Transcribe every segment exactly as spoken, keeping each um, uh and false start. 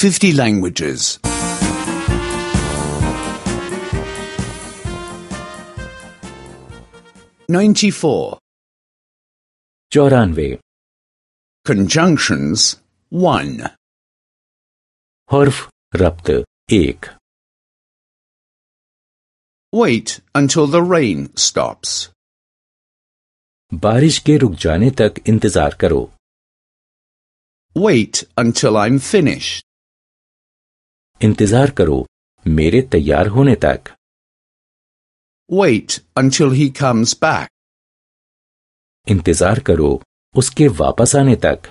fifty languages. ninety-four. चौरानवे. Conjunctions one. हर्फ रब्त एक. Wait until the rain stops. बारिश के रुक जाने तक इंतजार करो. Wait until I'm finished. इंतजार करो मेरे तैयार होने तक. Wait until he comes back. इंतजार करो उसके वापस आने तक.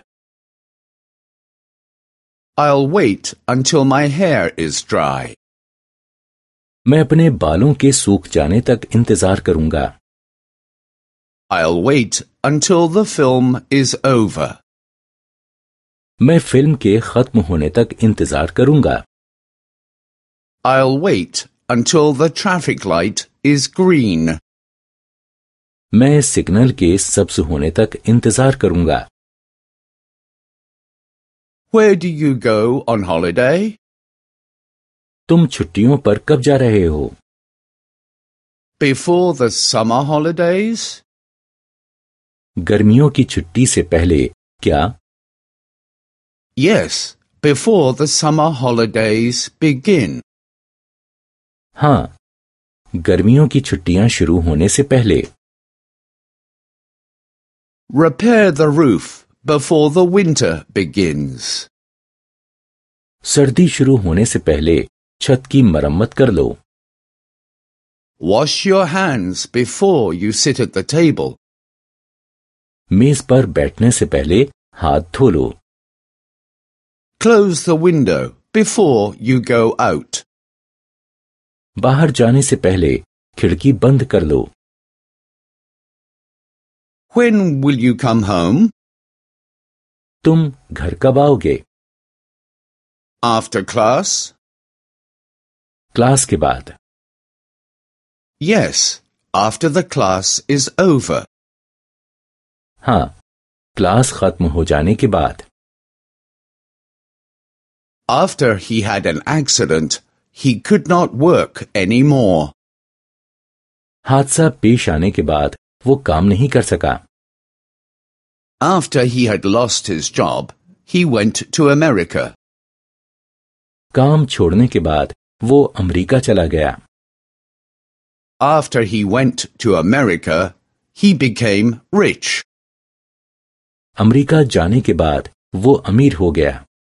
I'll wait until my hair is dry. मैं अपने बालों के सूख जाने तक इंतजार करूंगा. I'll wait until the film is over. मैं फिल्म के खत्म होने तक इंतजार करूंगा. I'll wait until the traffic light is green. मैं सिग्नल के सब्ज होने तक इंतजार करूंगा. Where do you go on holiday? तुम छुट्टियों पर कब जा रहे हो? Before the summer holidays? गर्मियों की छुट्टी से पहले क्या? Yes, before the summer holidays begin. हाँ, गर्मियों की छुट्टियां शुरू होने से पहले. Repair the roof before the winter begins. सर्दी शुरू होने से पहले छत की मरम्मत कर लो. Wash your hands before you sit at the table. मेज पर बैठने से पहले हाथ धो लो. Close the window before you go out. बाहर जाने से पहले खिड़की बंद कर लो. When will you come home? तुम घर कब आओगे? After class? क्लास के बाद. Yes, after the class is over. हाँ, क्लास खत्म हो जाने के बाद. After he had an accident, he could not work anymore. हादसा पेश आने के बाद वो काम नहीं कर सका. After he had lost his job, he went to America. काम छोड़ने के बाद वो अमेरिका चला गया. After he went to America, he became rich. America जाने के बाद वो अमीर हो गया.